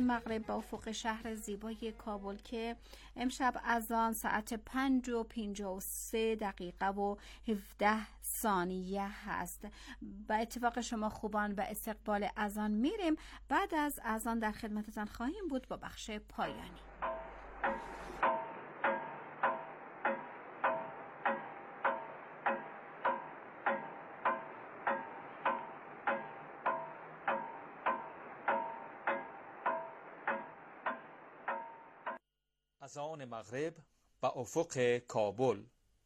مغرب با افق شهر زیبای کابل که امشب اذان ساعت 5:53 و 17 ثانیه هست. با اتفاق شما خوبان به استقبال اذان میریم. بعد از اذان در خدمتتان خواهیم بود با بخش پایانی. اذان مغرب با افق کابل.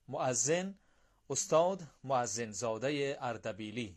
مؤذن استاد مؤذن زاده اردبیلی.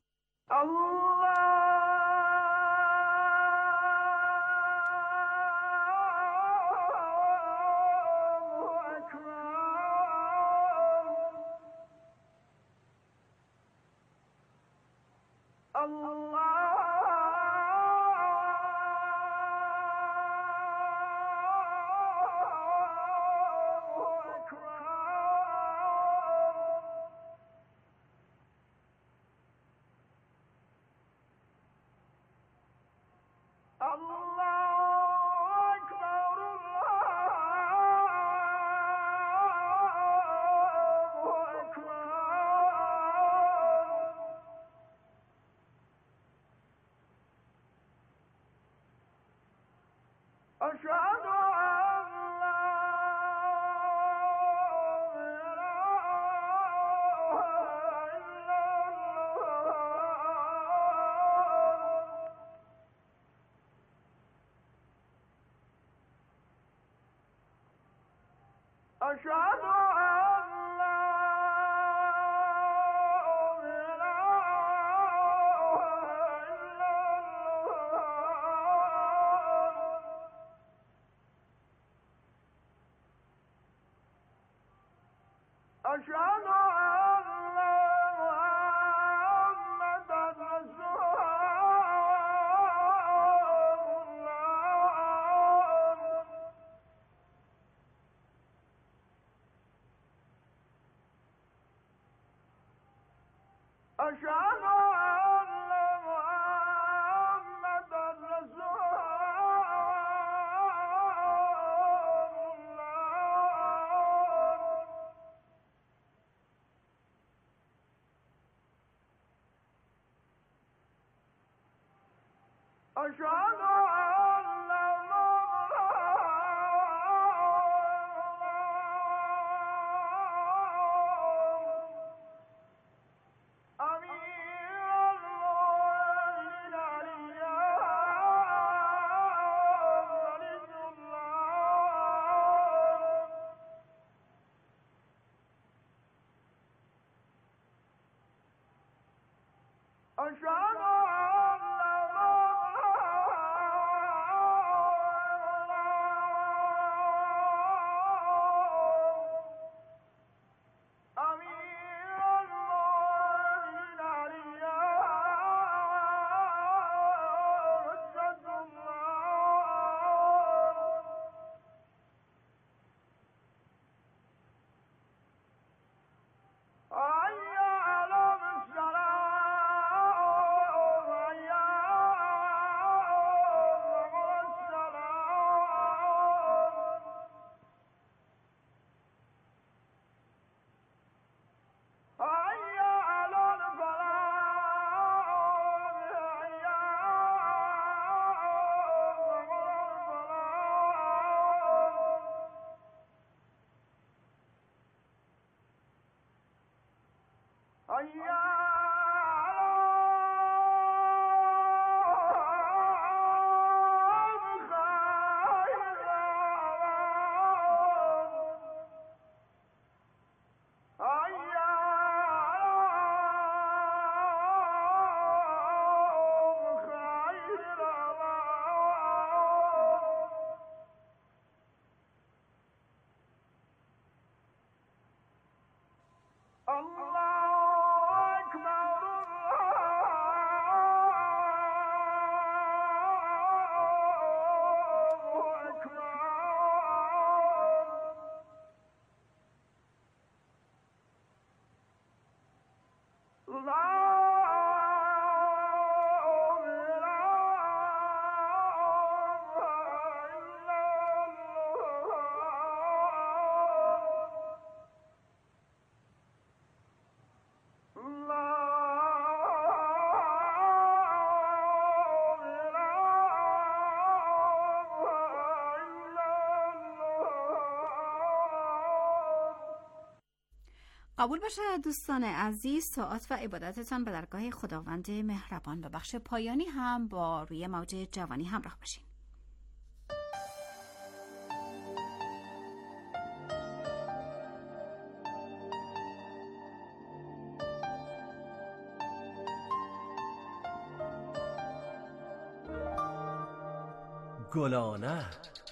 Allah قبول باشد دوستان عزیز، طاعت و عبادتتان به درگاه خداوند مهربان. به بخش پایانی هم با روی موج جوانی همراه باشین. گلانه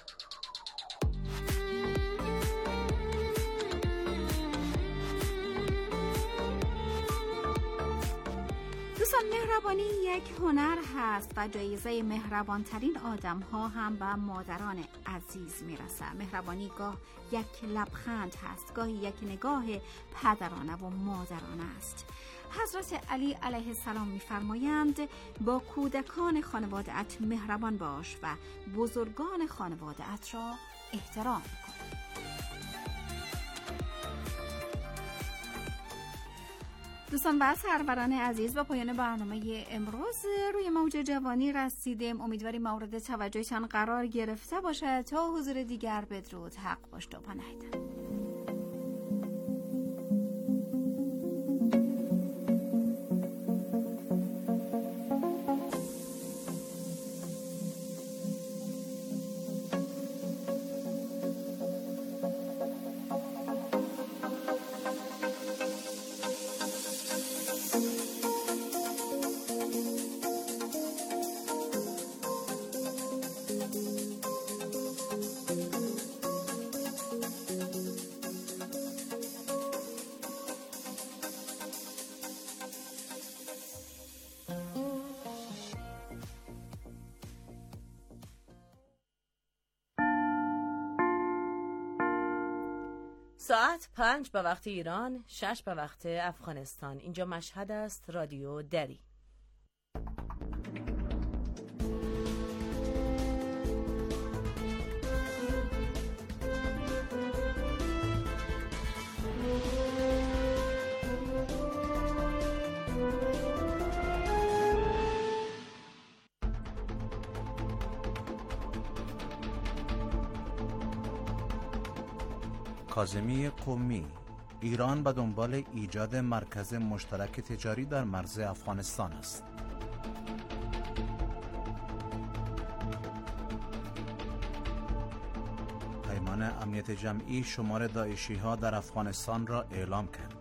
دوستان، مهربانی یک هنر هست و جایزه مهربانترین آدم ها هم به مادران عزیز میرسه. مهربانی گاه یک لبخند هست، گاهی یک نگاه پدرانه و مادرانه است. حضرت علی علیه السلام می‌فرمایند با کودکان خانواده‌ات مهربان باش و بزرگان خانواده‌ات را احترام کن. دوستان و سروران عزیز، با پایان برنامه امروز روی موج جوانی رسیدیم. امیدواریم مورد توجهتان قرار گرفته باشد. تا حضور دیگر، بدرود، حق باش تا پناهتان. ساعت 5 به وقت ایران، 6 به وقت افغانستان. اینجا مشهد است، رادیو دری. کاظمی قمی: ایران به دنبال ایجاد مرکز مشترک تجاری در مرز افغانستان است. پیمان امنیت جمعی شمار داعشی‌ها در افغانستان را اعلام کرد.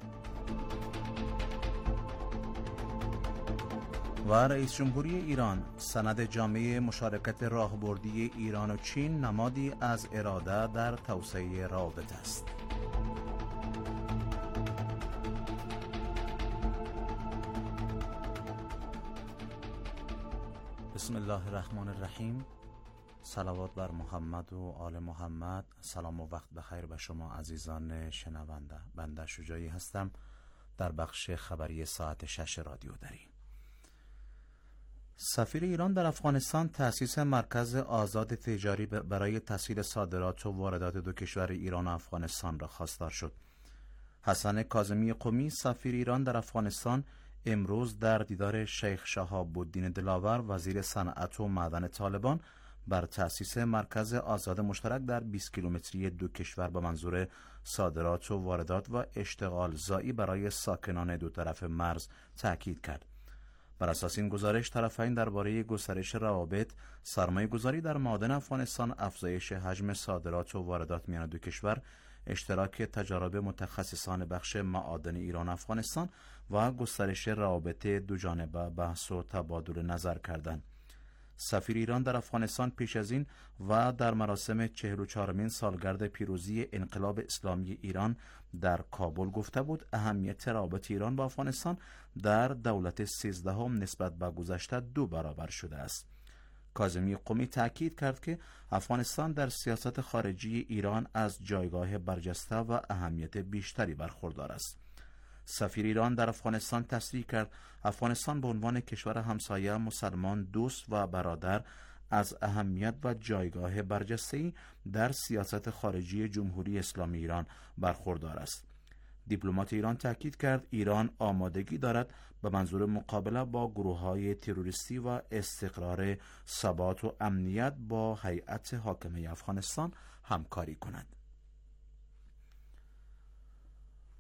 و رئیس جمهوری ایران: سند جامعه مشارکت راهبردی ایران و چین نمادی از اراده در توسعه روابط است. بسم الله الرحمن الرحیم. صلوات بر محمد و آل محمد. سلام و وقت بخیر به شما عزیزان شنونده. بنده شجاعی هستم در بخش خبری ساعت 6 رادیو دری. سفیر ایران در افغانستان تأسیس مرکز آزاد تجاری برای تسهیل صادرات و واردات دو کشور ایران و افغانستان را خواستار شد. حسن کاظمی قمی سفیر ایران در افغانستان امروز در دیدار شیخ شهاب الدین دلاور وزیر صنعت و معدن طالبان بر تأسیس مرکز آزاد مشترک در 20 کیلومتری دو کشور به منظور صادرات و واردات و اشتغال زایی برای ساکنان دو طرف مرز تأکید کرد. بر اساس این گزارش، طرفین درباره گسترش روابط، سرمایه گذاری در معادن افغانستان، افزایش حجم صادرات و واردات میان دو کشور، اشتراک تجارب متخصصان بخش معادن ایران و افغانستان و گسترش روابط دو جانبه بحث و تبادل نظر کردند. سفیر ایران در افغانستان پیش از این و در مراسم 44مین سالگرد پیروزی انقلاب اسلامی ایران در کابل گفته بود اهمیت روابط ایران با افغانستان در دولت 13 نسبت به گذشته 2 برابر شده است. کاظمی قمی تأکید کرد که افغانستان در سیاست خارجی ایران از جایگاه برجسته و اهمیت بیشتری برخوردار است. سفیر ایران در افغانستان تصریح کرد افغانستان به عنوان کشور همسایه مسلمان، دوست و برادر از اهمیت و جایگاه برجسته‌ای در سیاست خارجی جمهوری اسلامی ایران برخوردار است. دیپلمات ایران تاکید کرد ایران آمادگی دارد به منظور مقابله با گروه‌های تروریستی و استقرار، ثبات و امنیت با هیئت حاکمه افغانستان همکاری کند.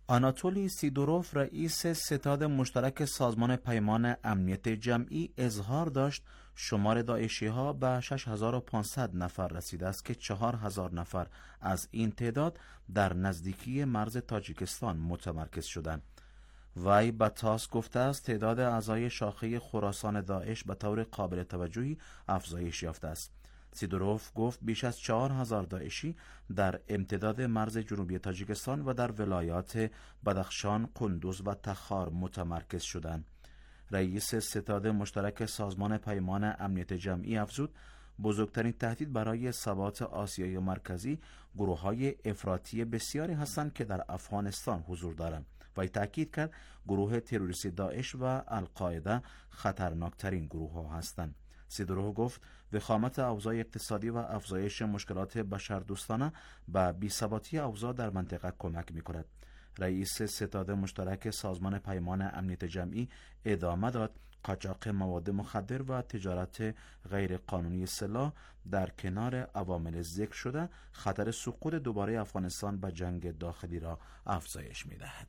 آناتولی سیدوروف رئیس ستاد مشترک سازمان پیمان امنیت جمعی اظهار داشت شمار داعشی‌ها به 6500 نفر رسیده است که 4000 نفر از این تعداد در نزدیکی مرز تاجیکستان متمرکز شدند. وی به تاس گفته است تعداد اعضای شاخه خراسان داعش به طور قابل توجهی افزایش یافته است. سیدوروف گفت بیش از 4000 داعشی در امتداد مرز جنوبی تاجیکستان و در ولایات بدخشان، قندوز و تخار متمرکز شدند. رئیس ستاد مشترک سازمان پیمان امنیت جمعی افزود بزرگترین تهدید برای ثبات آسیای مرکزی گروه‌های افراطی بسیاری هستند که در افغانستان حضور دارند. و تأکید کرد گروه تروریستی داعش و القاعده خطرناکترین گروه‌ها هستند. سیدوروف گفت وخامت اوضاع اقتصادی و افزایش مشکلات بشردوستانه به بی‌ثباتی اوضاع در منطقه کمک می‌کند. رئیس ستاد مشترک سازمان پیمان امنیت جمعی ادامه داد قاچاق مواد مخدر و تجارت غیرقانونی سلاح در کنار عوامل ذکر شده خطر سقوط دوباره افغانستان به جنگ داخلی را افزایش می‌دهد.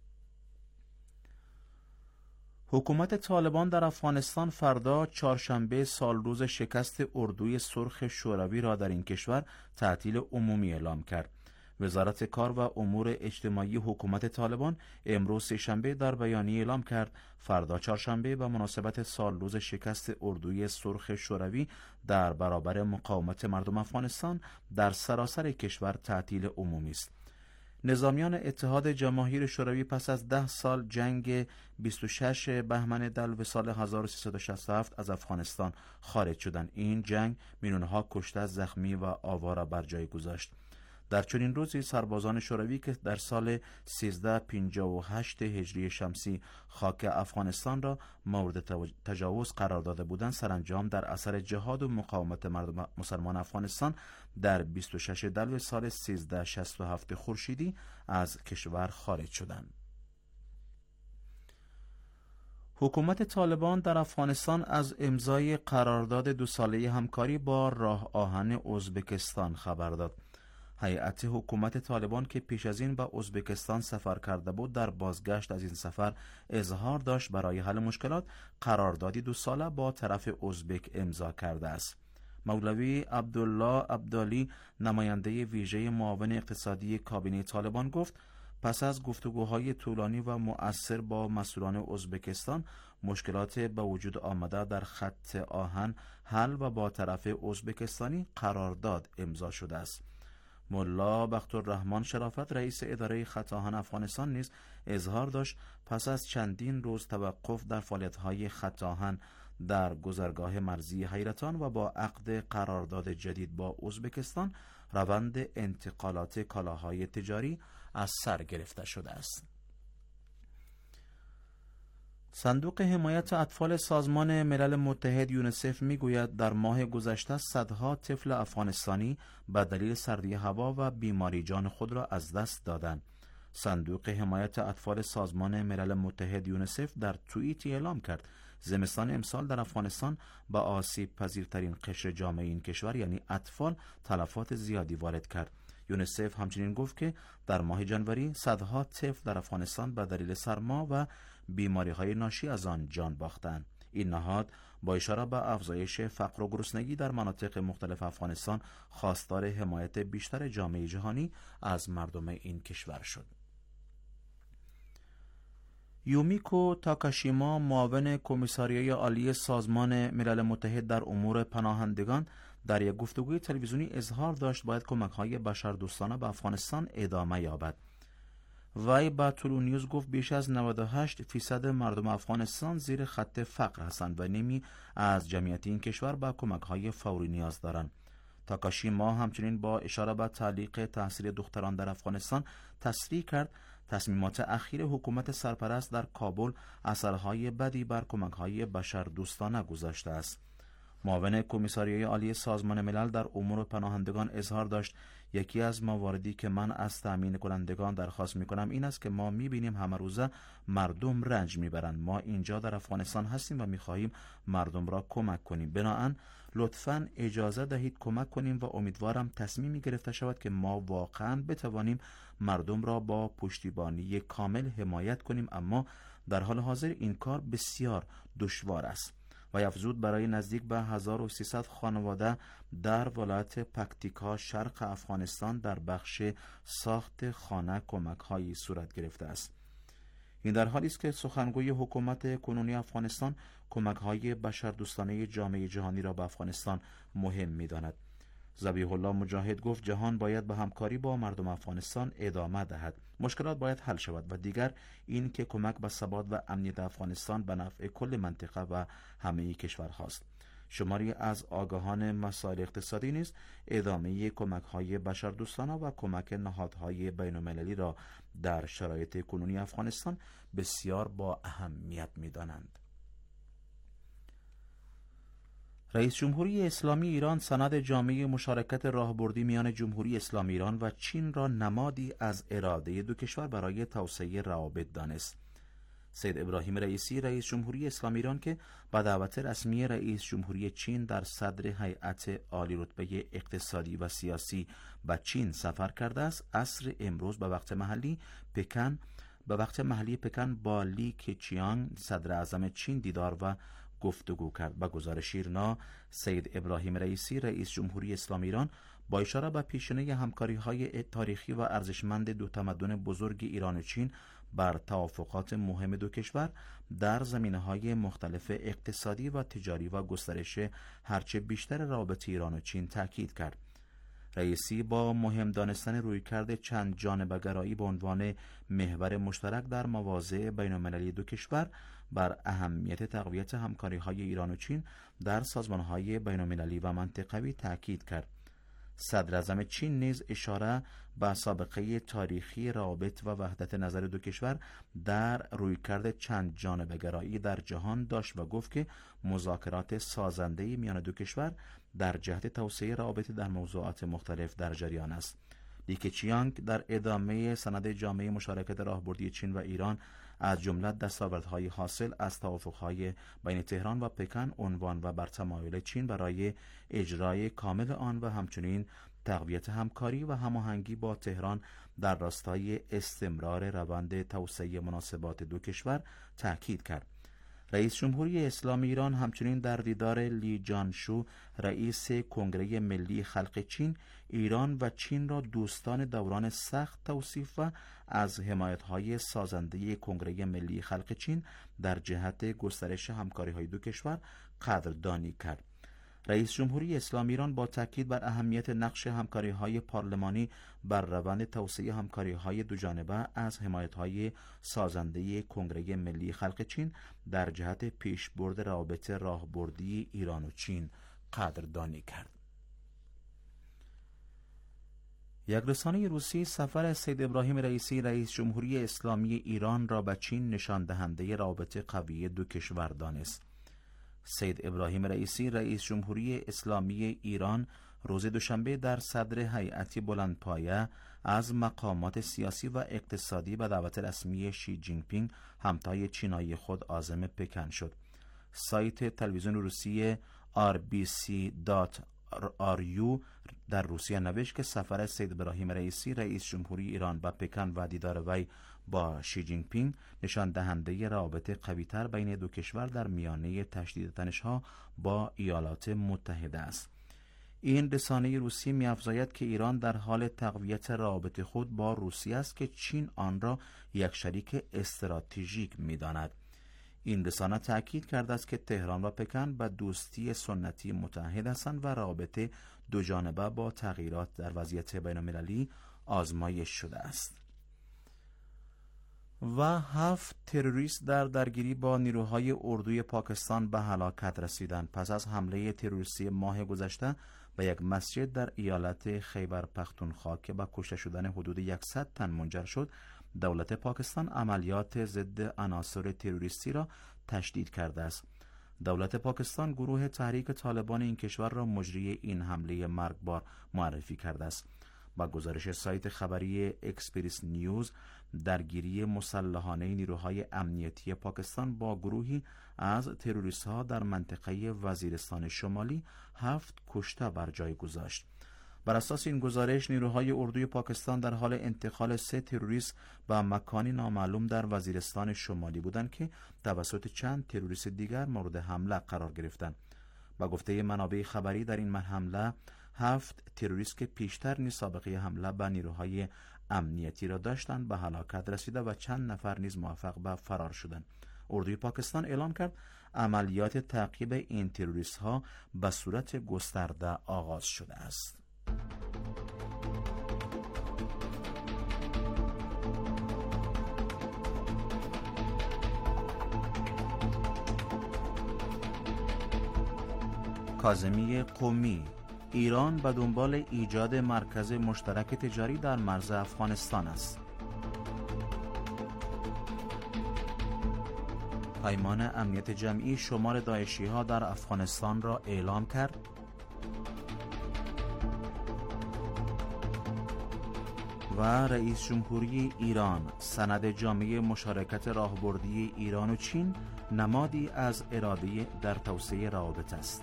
حکومت طالبان در افغانستان فردا چهارشنبه سالروز شکست اردوی سرخ شوروی را در این کشور تعطیل عمومی اعلام کرد. وزارت کار و امور اجتماعی حکومت طالبان امروز سه‌شنبه در بیانیه اعلام کرد فردا چهارشنبه به مناسبت سالروز شکست اردوی سرخ شوروی در برابر مقاومت مردم افغانستان در سراسر کشور تعطیل عمومی است. نظامیان اتحاد جماهیر شوروی پس از 10 سال جنگ 26 بهمن دلو سال 1367 از افغانستان خارج شدند. این جنگ میلیون‌ها کشته، زخمی و آواره بر جای گذاشت. در چنین روزی سربازان شوروی که در سال 1358 هجری شمسی خاک افغانستان را مورد تجاوز قرار داده بودند سرانجام در اثر جهاد و مقاومت مردم مسلمان افغانستان در 26 دلو سال 1367 خورشیدی از کشور خارج شدند. حکومت طالبان در افغانستان از امضای قرارداد 2 ساله همکاری با راه آهن ازبکستان خبر داد. هیئت حکومت طالبان که پیش از این به ازبکستان سفر کرده بود در بازگشت از این سفر اظهار داشت برای حل مشکلات قراردادی 2 ساله با طرف ازبک امضا کرده است. مولوی عبدالله عبدالی نماینده ویژه معاون اقتصادی کابینه طالبان گفت پس از گفتگوهای طولانی و مؤثر با مسئولان ازبکستان مشکلات به وجود آمده در خط آهن حل و با طرف ازبکستانی قرارداد امضا شده است. ملا بختالرحمن شرافت رئیس اداره خط آهن افغانستان نیز اظهار داشت پس از چندین روز توقف در فعالیت‌های خط آهن در گذرگاه مرزی حیرتان و با عقد قرارداد جدید با ازبکستان روند انتقالات کالاهای تجاری از سر گرفته شده است. صندوق حمایت اطفال سازمان ملل متحد یونیسف میگوید در ماه گذشته صدها طفل افغانستانی به دلیل سردی هوا و بیماری جان خود را از دست دادند. صندوق حمایت اطفال سازمان ملل متحد یونیسف در توییتی اعلام کرد زمستان امسال در افغانستان با آسیب پذیرترین قشر جامعه این کشور یعنی اطفال تلفات زیادی وارد کرد. یونیسف همچنین گفت که در ماه جنوری صدها طفل در افغانستان به دلیل سرما و بیماری‌های ناشی از آن جان باختند. این نهاد با اشاره به افزایش فقر و گرسنگی در مناطق مختلف افغانستان خواستار حمایت بیشتر جامعه جهانی از مردم این کشور شد. یومیکو تاکاشیما معاون کمیساریای عالی سازمان ملل متحد در امور پناهندگان در یک گفتگوی تلویزیونی اظهار داشت باید کمک‌های بشردوستانه به افغانستان ادامه یابد. وی با تولو نیوز گفت بیش از 98% مردم افغانستان زیر خط فقر هستند و نیمی از جمعیت این کشور با کمک‌های فوری نیاز دارند. تاکاشیما همچنین با اشاره به تعلیق تحصیل دختران در افغانستان تصریح کرد تصمیمات اخیر حکومت سرپرست در کابل اثرهای بدی بر کمک‌های بشردوستانه گذاشته است. معاون کمیساریای عالی سازمان ملل در امور پناهندگان اظهار داشت یکی از مواردی که من از تأمین کنندگان درخواست می‌کنم این است که ما می‌بینیم همه روزه مردم رنج می‌برند. ما اینجا در افغانستان هستیم و می‌خواهیم مردم را کمک کنیم. بنابراین لطفاً اجازه دهید کمک کنیم و امیدوارم تصمیمی گرفته شود که ما واقعاً بتوانیم مردم را با پشتیبانی کامل حمایت کنیم، اما در حال حاضر این کار بسیار دشوار است. و افزود برای نزدیک به 1300 خانواده در ولایت پکتیکا شرق افغانستان در بخش ساخت خانه کمک‌هایی صورت گرفته است. این در حالی است که سخنگوی حکومت کنونی افغانستان کمک‌های بشردوستانه جامعه جهانی را به افغانستان مهم می‌داند. ذبیح الله مجاهد گفت جهان باید به همکاری با مردم افغانستان ادامه دهد. مشکلات باید حل شود و دیگر این که کمک به ثبات و امنیت افغانستان به نفع کل منطقه و همه کشورهاست. شماری از آگاهان مسائل اقتصادی نیز ادامه کمک‌های بشردوستانه و کمک نهادهای بین‌المللی را در شرایط کنونی افغانستان بسیار با اهمیت می‌دانند. رئیس جمهوری اسلامی ایران سند جامعه مشارکت راهبردی میان جمهوری اسلامی ایران و چین را نمادی از اراده دو کشور برای توسعه روابط دانست. سید ابراهیم رئیسی رئیس جمهوری اسلامی ایران که با دعوت رسمی رئیس جمهوری چین در صدر هیئت عالی رتبه اقتصادی و سیاسی به چین سفر کرده است، عصر امروز به وقت محلی پکن با لی کیچیانگ صدر اعظم چین دیدار و گفتگو کرد. با گزارش ایرنا، سید ابراهیم رئیسی رئیس جمهوری اسلامی ایران با اشاره به پیشینه همکاری‌های تاریخی و ارزشمند دو تمدن بزرگ ایران و چین بر توافقات مهم دو کشور در زمینه‌های مختلف اقتصادی و تجاری و گسترش هرچه بیشتر روابط ایران و چین تاکید کرد. رئیسی با مهم دانستن رویکرد چند جانبه‌گرایی به عنوان محور مشترک در مواضع بین‌المللی دو کشور بر اهمیت تقویت همکاری‌های ایران و چین در سازمان‌های بین‌المللی و منطقوی تاکید کرد. صدر اعظم چین نیز اشاره به سابقه تاریخی روابط و وحدت نظر دو کشور در رویکرد چند جانبه‌گرایی در جهان داشت و گفت که مذاکرات سازنده میان دو کشور در جهت توسعه روابط در موضوعات مختلف در جریان است. لی کیچیانگ در ادامه سند جامعه مشارکت راهبردی چین و ایران از جمله دستاوردهای حاصل از توافقهای بین تهران و پکن عنوان و بر تمایل چین برای اجرای کامل آن و همچنین تقویت همکاری و هماهنگی با تهران در راستای استمرار روند توسعه مناسبات دو کشور تاکید کرد. رئیس جمهوری اسلامی ایران همچنین در دیدار لی جانشو رئیس کنگره ملی خلق چین ایران و چین را دوستان دوران سخت توصیف و از حمایت‌های سازنده کنگره ملی خلق چین در جهت گسترش همکاری‌های دو کشور قدردانی کرد. رئیس جمهوری اسلامی ایران با تاکید بر اهمیت نقش همکاری‌های پارلمانی بر روند توسعه همکاری‌های دوجانبه از حمایت‌های سازنده کنگره ملی خلق چین در جهت پیشبرد روابط راهبردی ایران و چین قدردانی کرد. یک رسانه روسی سفر سید ابراهیم رئیسی رئیس جمهوری اسلامی ایران را به چین نشان دهنده روابط قوی دو کشور دانست. سید ابراهیم رئیسی رئیس جمهوری اسلامی ایران روز دوشنبه در صدر هیئتی بلندپایه از مقامات سیاسی و اقتصادی به دعوت رسمی شی جین پینگ همتای چینایی خود عازم پکن شد. سایت تلویزیون روسی rbc.ru در روسیه نوشت که سفر سید ابراهیم رئیسی رئیس جمهوری ایران به پکن و دیدار وی با شی جین پینگ نشان دهنده روابط قوی‌تر بین دو کشور در میانه تشدید تنش‌ها با ایالات متحده است. این رسانه روسی می‌افزاید که ایران در حال تقویت روابط خود با روسیه است که چین آن را یک شریک استراتژیک می‌داند. این رسانه تأکید کرده است که تهران و پکن به دوستی سنتی متحد هستند و روابط دو جانبه با تغییرات در وضعیت بین‌المللی آزمایش شده است. و 7 تروریست در درگیری با نیروهای اردوی پاکستان به هلاکت رسیدند پس از حمله تروریستی ماه گذشته به یک مسجد در ایالت خیبر پختونخوا که به کشته شدن حدود 100 تن منجر شد. دولت پاکستان عملیات ضد عناصر تروریستی را تشدید کرده است. دولت پاکستان گروه تحریک طالبان این کشور را مجری این حمله مرگبار معرفی کرده است. با گزارش سایت خبری اکسپرس نیوز، درگیری مسلحانه نیروهای امنیتی پاکستان با گروهی از تروریست‌ها در منطقه وزیرستان شمالی 7 کشته بر جای گذاشت. بر اساس این گزارش، نیروهای اردوی پاکستان در حال انتقال 3 تروریست به مکانی نامعلوم در وزیرستان شمالی بودند که توسط چند تروریست دیگر مورد حمله قرار گرفتند. با گفته منابع خبری، در این حمله 7 تروریست که پیشتر نیز سابقه حمله به نیروهای امنیتی را داشتند به هلاکت رسیده و چند نفر نیز موفق به فرار شدند. اردوی پاکستان اعلام کرد عملیات تعقیب این تروریست ها به صورت گسترده آغاز شده است. کاظمی قمی: ایران به دنبال ایجاد مرکز مشترک تجاری در مرز افغانستان است. پیمان امنیت جمعی شمار داعشی‌ها در افغانستان را اعلام کرد. و رئیس جمهوری ایران: سند جامع مشارکت راهبردی ایران و چین نمادی از اراده در توسعه روابط است.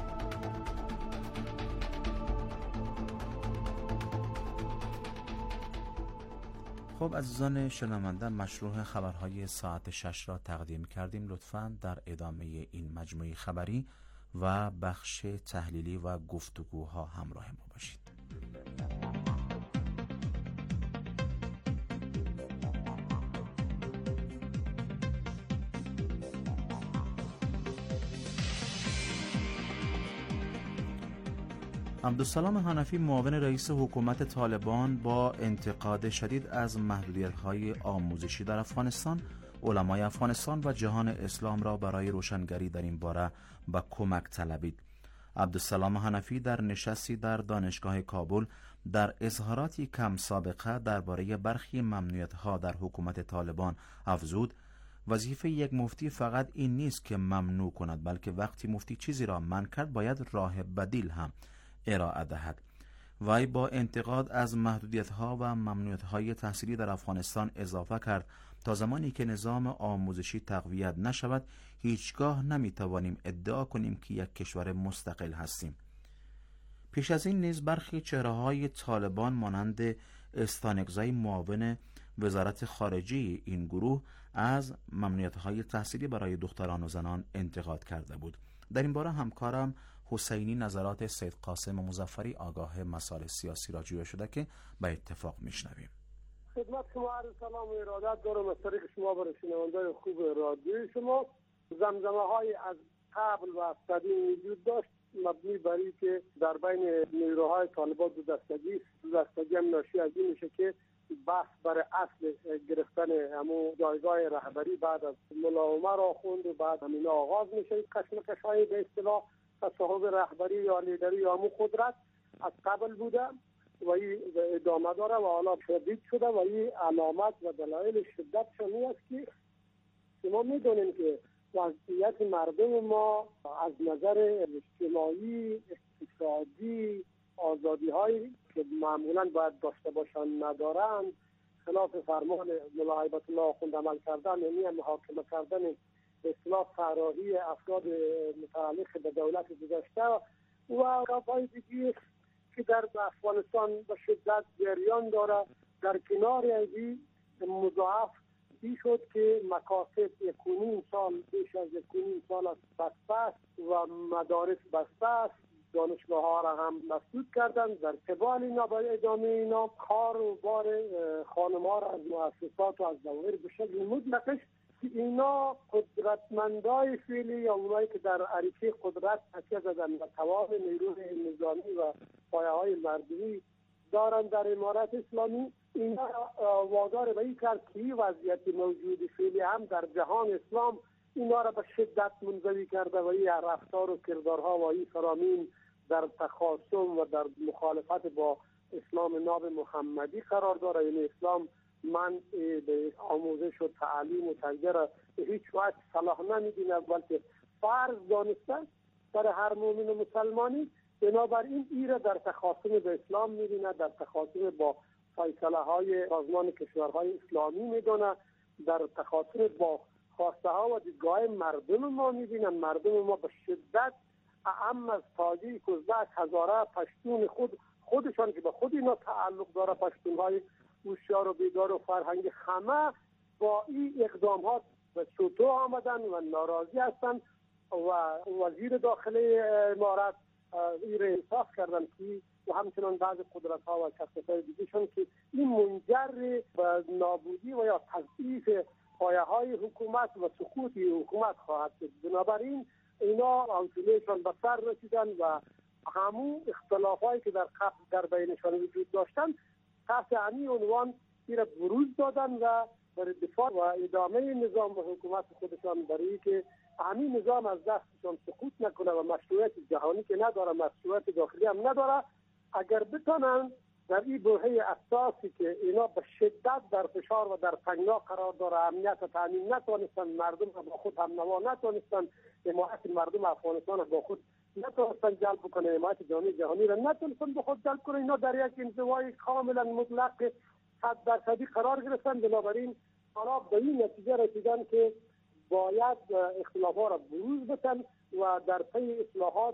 خب عزیزان شنونده، مشروع خبرهای ساعت 6 را تقدیم کردیم. لطفاً در ادامه این مجموعه خبری و بخش تحلیلی و گفتگوها همراه ما باشید. عبدالسلام حنفی، معاون رئیس حکومت طالبان، با انتقاد شدید از محدودیت‌های آموزشی در افغانستان، علمای افغانستان و جهان اسلام را برای روشنگری در این باره به کمک طلبید. عبدالسلام حنفی در نشستی در دانشگاه کابل در اظهاراتی کم سابقه درباره برخی ممنوعیت‌ها در حکومت طالبان افزود: وظیفه یک مفتی فقط این نیست که ممنوع کند، بلکه وقتی مفتی چیزی را منع کرد باید راه بدیل هم ارائه دهد. وی با انتقاد از محدودیت‌ها و ممنوعیت‌های تحصیلی در افغانستان اضافه کرد: تا زمانی که نظام آموزشی تقویت نشود، هیچگاه نمی‌توانیم ادعا کنیم که یک کشور مستقل هستیم. پیش از این نیز برخی چهره‌های طالبان مانند استانکزی، معاون وزارت خارجه این گروه، از ممنوعیت‌های تحصیلی برای دختران و زنان انتقاد کرده بود. در این باره همکارم حسینی نظرات سید قاسم مظفری، آگاه مسائل سیاسی را جویا شده که به اتفاق میشنویم. خدمت شما عرض سلام و ارادت دارم از طریق شما برای شنوندگان خوب رادیوی شما. زمزمه های از قبل و از قدیم وجود داشت، مبنی بر این که در بین نیروهای طالبان دو دستگی هم ناشی از این میشه که بحث برای اصل گرفتن همون جایگاه رهبری بعد از ملا عمر آخوند و بعد همین آغاز میشه کشمکش های به اصطلاح تصاحب رهبری یا لیدری یا همون قدرت از قبل بوده و این ادامه داره و حالا شدید شده و این علامت و دلایل شدت شمی است که شما میدونیم که وضعیت مردم ما از نظر اجتماعی، اقتصادی، آزادی هایی که معمولا باید داشته باشند ندارند، خلاف فرمان ملا هیبت الله آخوند عمل کردن، یعنی محاکمه کردن اصلاح طراحی افراد متعلق به دولت گذشته و کارهای دیگه که در افغانستان به شدت جریان داره. در کنار از این مضاعف شد که مکاتب 1.5 سال بیش از 1.5 سال است بسته است و مدارس بسته است، دانشگاه ها را هم مسدود کردند. در قبال اینا برای ادامه اینا کار و بار خانم ها را از مؤسسات و از دوایر به شکل مطلقش اینا قدرتمندای فعلی یا اونایی که در عریشه قدرت تکیه زدن و توان نیروی نظامی و پایه های مردمی دارن در امارت اسلامی، اینا وادار به این کرد که این وضعیت موجود فعلی هم در جهان اسلام اینا را به شدت منزوی کرده و این رفتار و کردارها و این فرامین در تخاصم و در مخالفت با اسلام ناب محمدی قرار داره. یعنی اسلام من به آموزش و تعلیم و تربیت را به هیچ وجه صلاح نمیدونه، بلکه فرض دانسته برای هر مؤمن و مسلمانی بنابراین این را در تخاصم به اسلام می‌بیند، در تخاصم با فیصله های سازمان کشورهای اسلامی می‌دونه، در تخاصم با خواسته ها و دیدگاه مردم ما می‌بینن. مردم ما به شدت اعم از تاجیک، ازبک، هزاره، پشتون خودشان که به خود اینا تعلق داره، پشتون‌های هوشیار و بیدار و فرهنگ، همه با این اقدامات به سوتو آمدن و ناراضی هستند و وزیر داخلی امارات این را احساس کردن که و همچنان بعض قدرت ها و شخصیت های دیگرشون که این منجر به نابودی و یا تضعیف پایه های حکومت و سقوط حکومت خواهد شد. بنابراین اینا حوصله‌شان به سر رسیدن و همون اختلافایی که در بینشان وجود داشتن تحت همین عنوان این را بروز دادن و برای دفاع و ادامه نظام و حکومت خودشان، برای که همین نظام از دستشان سقوط نکنه و مشروعیت جهانی که نداره، مشروعیت داخلی هم نداره. اگر بتونن در این برهه اساسی که اینا به شدت در فشار و در تنگنا قرار داره، امنیت و تامین نتونستن، مردم با خود هم نوا نتونستن، حمایت مردم افغانستان با خود نتونستن جلب کنه، حمایت جامعه جهانی را نتونستن به خود جلب کنه، اینا در یک انزوای کاملا مطلق 100% قرار گرفتن. بنابراین حالا به این نتیجه رسیدن که باید اختلافات را بروز بدن و در پی اصلاحات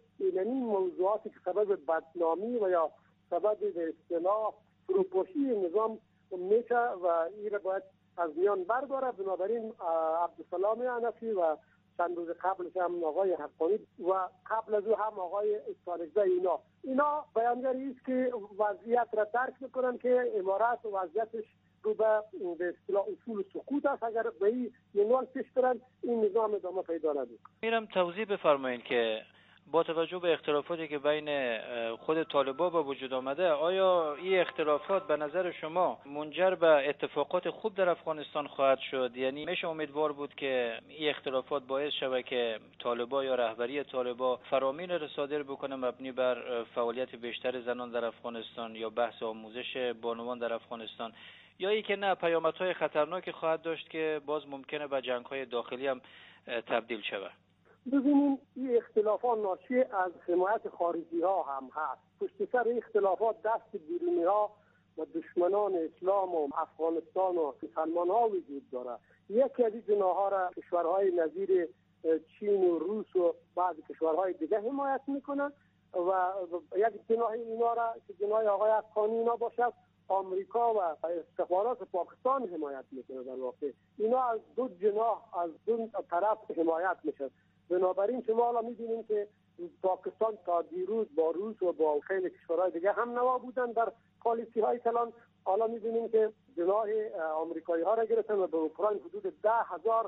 این موضوعاتی که سبب بدنامی و یا سبب به اصطلاح فروپاشی نظام میشه و این را باید از میان برداره. بنابراین عبدالسلام حنفی و چند روز قبلش هم آقای حقانی و قبل از او هم آقای استانکزی اینا بیانگری است که وضعیت را درک میکنن که امارات وضعیتش رو به اصطلاح اصول سقوط است. اگر به این منوال پیش برن این نظام ادامه پیدا نده. میرم توضیح بفرمایید که با توجه به اختلافاتی که بین خود طالبان به وجود آمده، آیا این اختلافات به نظر شما منجر به اتفاقات خوب در افغانستان خواهد شد؟ یعنی میشه امیدوار بود که این اختلافات باعث شود که طالبان یا رهبری طالبان فرامین را صادر بکنه مبنی بر فعالیت بیشتر زنان در افغانستان یا بحث آموزش بانوان در افغانستان، یا ای که نه پیامدهای خطرناکی خواهد داشت که باز ممکنه به جنگ‌های داخلی هم تبدیل شود؟ ببینیم این اختلافات ناشی از حمایت خارجی ها هم هست. پشت سر اختلافات دست بیرونی ها و دشمنان اسلام و افغانستان و مسلمان ها وجود داره. یکی از این جناح را کشورهای نظیر چین و روس و بعض کشورهای دیگه حمایت میکنن و یک جناح اینا را که جناح آقای افغانی اینا باشد، آمریکا و استخبارات پاکستان حمایت میکنه. در واقع اینا از دو جناح، از دو طرف حمایت میشه. بنابراین شما الان می‌بینید که پاکستان تا دیروز با روس و با خیلی کشورهای دیگه هم نوا بودن در پالیسی‌های کلان. حالا می‌بینیم که جناح آمریکایی‌ها را گرفتن و به اوکراین حدود 10,000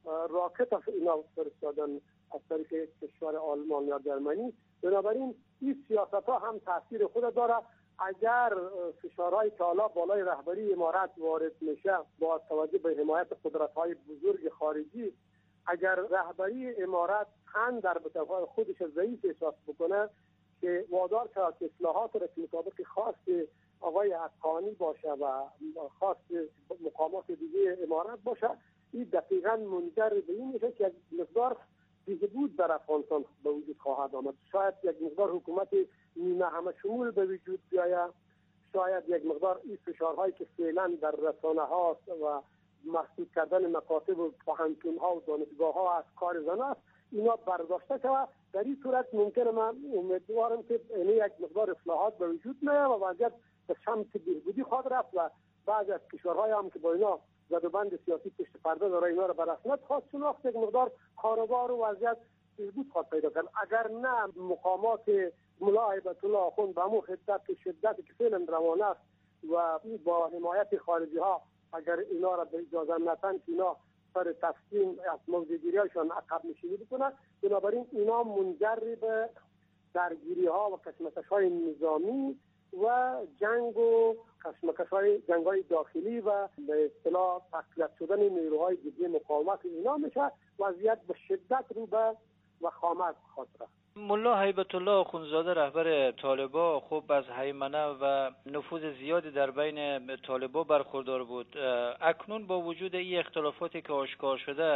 راکت اینا فرستادن از طریق کشور آلمان یا جرمنی. بنابراین این سیاست‌ها هم تاثیر خود داره. اگر فشارهای طالب بالای رهبری امارات وارد میشه با توجه به حمایت قدرت‌های بزرگ خارجی، اگر رهبری امارات هم در بطور خودش ضعیف احساس بکنه که وادار شود که اصلاحات را که مطابق خواست آقای حقانی باشه و خواست مقامات دیگه امارات باشه، این دقیقاً منجر به این میشه که یک مقدار بهبود در افغانستان به وجود خواهد آمد. شاید یک مقدار حکومت نیمه همه شمول به وجود بیاید، شاید یک مقدار این فشارهایی که فعلا در رسانه هاست و محدود کردن مکاتب و پوهنتون‌ها و دانشگاه‌ها از کار زن است، اینا برداشته شود. در این صورت ممکنه من امیدوارم که یک مقدار اصلاحات به وجود میاد و وضعیت به سمت بهبودی خواهد رفت و بعضی از کشورهای هم که با اینا زدوبند سیاسی پشت پرده داره اینا را به رسمیت خواهد شناخت، یک مقدار کاروبار و وضعیت بهبود خواهد پیدا کرد. اگر نه مقامات ملا هیبت الله آخوند به همون شدت که فعلا روانه است و با حمایت خارجی ها اگر اینا را به اجازه ندن که اینا سر تسلیم از موضوعگیری‌هاشون عقب نشینی بکنن، بنابراین اینا منجر به درگیری ها و کشمکش های نظامی و جنگ و کشمکش های جنگ های داخلی و به اصطلاح تقویت شدن نیروهای جبهه مقاومت اینا میشه. وضعیت به شدت رو به وخامت خواهد رفت. ملا هیبت الله آخوندزاده رهبر طالبان خب از هیمنه و نفوذ زیادی در بین طالبان برخوردار بود. اکنون با وجود این اختلافاتی که آشکار شده،